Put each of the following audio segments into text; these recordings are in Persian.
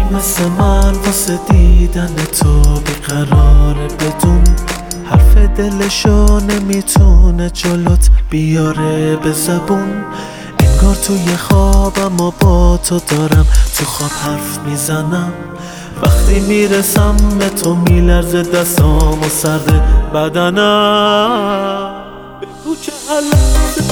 مثل من واسه دیدن تو بیقراره، بدون حرف دلشو نمیتونه جلوت بیاره به زبون. انگار توی خوابم و با تو دارم تو خواب حرف میزنم. وقتی میرسم به تو میلرزه دستام و سرد بدنم. بگو که حلقه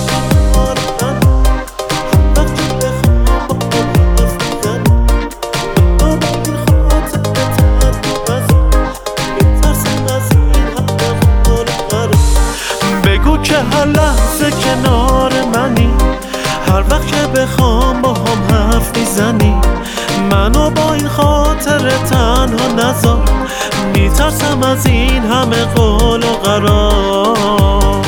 که هر لحظه کنار منی، هر وقت که بخوام با هم حرف میزنی. منو با این خاطر تنها نذار، میترسم از این همه قول و قرار.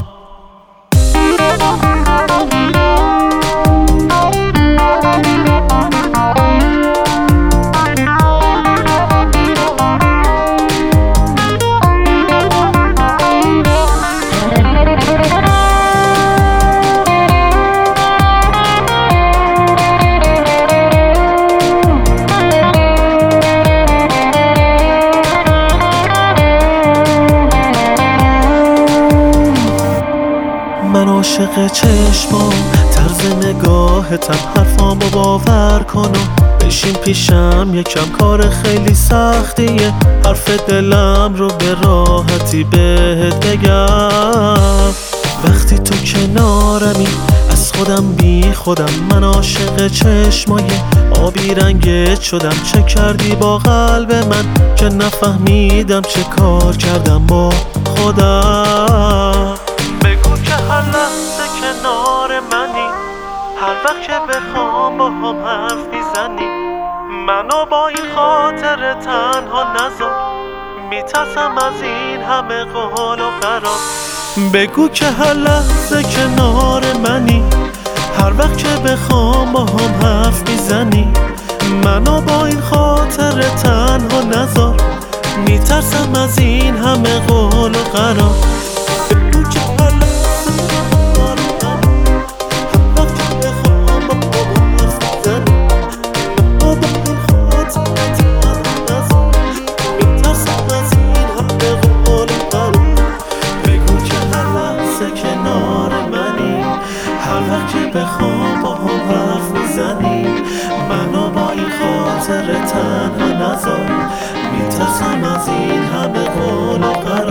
من عاشق چشمام، طرز نگاهتم، حرفامو باور کن و بشین پیشم. یکم کار خیلی سختیه حرف دلم رو به راحتی بهت بگم. وقتی تو کنارمی از خودم بی خودم، من عاشق چشمای آبی رنگت شدم. چه کردی با قلب من که نفهمیدم چه کار کردم با خودم. بگو که هر لحظه کنار منی، هر وقت که بخوام با هم حرف میزنی. منو با این خاطر تنها نذار، میترسم از این همه قول و قرار. بگو که هر لحظه کنار منی، هر وقت که بخوام با هم حرف میزنی. منو با این خاطر تنها نذار، میترسم از این همه قول و قرار. بخوام با هم حرف میزنی، منو با این خاطر تنها نذار، میترسم از این همه قول و قرار.